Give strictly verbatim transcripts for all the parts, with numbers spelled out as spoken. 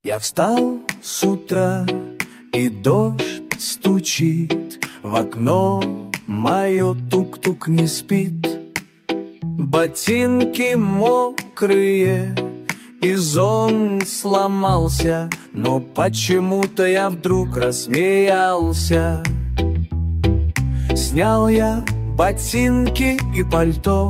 Я встал с утра, и дождь стучит в окно мое, тук-тук не спит. Ботинки мокрые, и зонт сломался, но почему-то я вдруг рассмеялся. Снял я ботинки и пальто.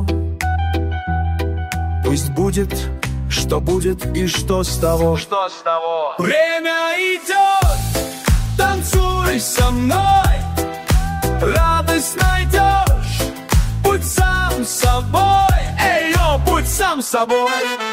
Пусть будет, что будет, и что с того? Что с того? Время идет, танцуй со мной, радость найдешь, будь сам собой, эй, йо, будь сам собой.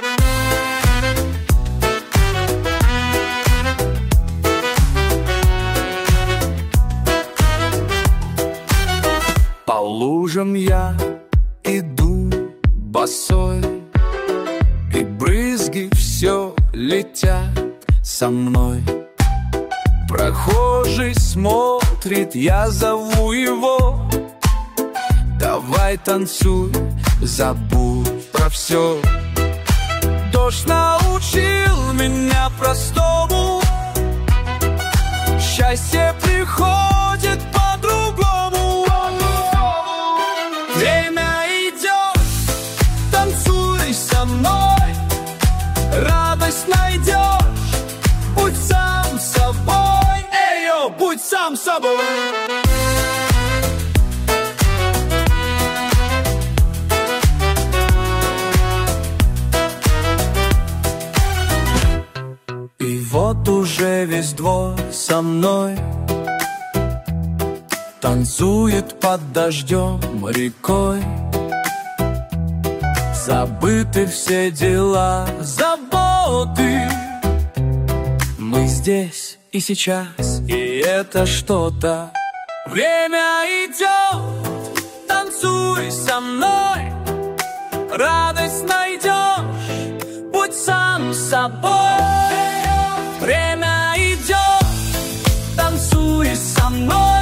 По лужам я иду босой, и брызги все летят со мной. Прохожий смотрит, я зову его. Давай танцуй, забудь про все. Дождь научил меня простому: счастье приходит по-другому. Время идет, танцуй со мной, радость найдешь, будь сам собой, эй, йо, будь сам собой. И вот уже весь двор со мной танцует под дождем рекой. Забыты все дела, заботы. Мы здесь и сейчас, и это что-то. Время идет, танцуй со мной, радость найдешь, будь сам собой. Время идет, танцуй со мной,